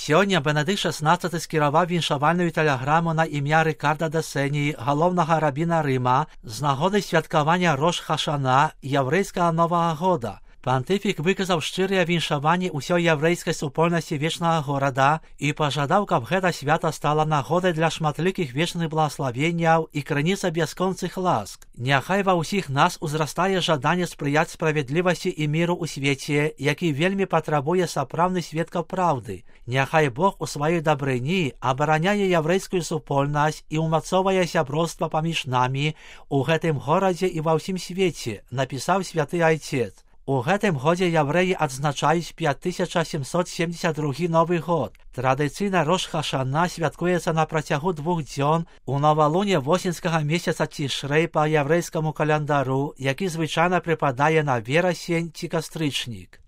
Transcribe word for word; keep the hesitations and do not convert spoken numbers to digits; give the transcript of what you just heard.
Сёння Бенедикт шестнадцаты скіраваў віншавальную тэлеграму на імя Рикарда де Сені, галоўнага рабіна Рыма, з нагоды святкавання Рош Хашана, яўрэйскага Новага года. Пантыфік выказаў шчырыя віншаванні ўсёй яўрэйскай супольнасці вечнага горада і пажадаў, каб гэта свята стала нагодай для шматлікіх вечных благаславенняў і крыніца бясконцых ласк. Няхай ва ўсіх нас узрастае жаданне спрыяць справядлівасці і міру ў свеце, які вельмі патрабуе сапраўдных сведкаў праўды. Няхай Бог у сваёй дабрыні абараняе яўрэйскую супольнасць і ўмацоўвае сяброўства паміж намі у гэтым горадзе і ва ўсім свеце, напісаў святы айцец. У гэтым годзе яўрэі адзначаюць пяць тысяч сямсот семьдесят другі Новы год. Традыцыйна Рош Хашана святкуецца на працягу двух дзён у новалуне восеньскага месяца Цішрэй па яўрэйскаму календару, які звычайна прыпадае на верасень ці кастрычнік.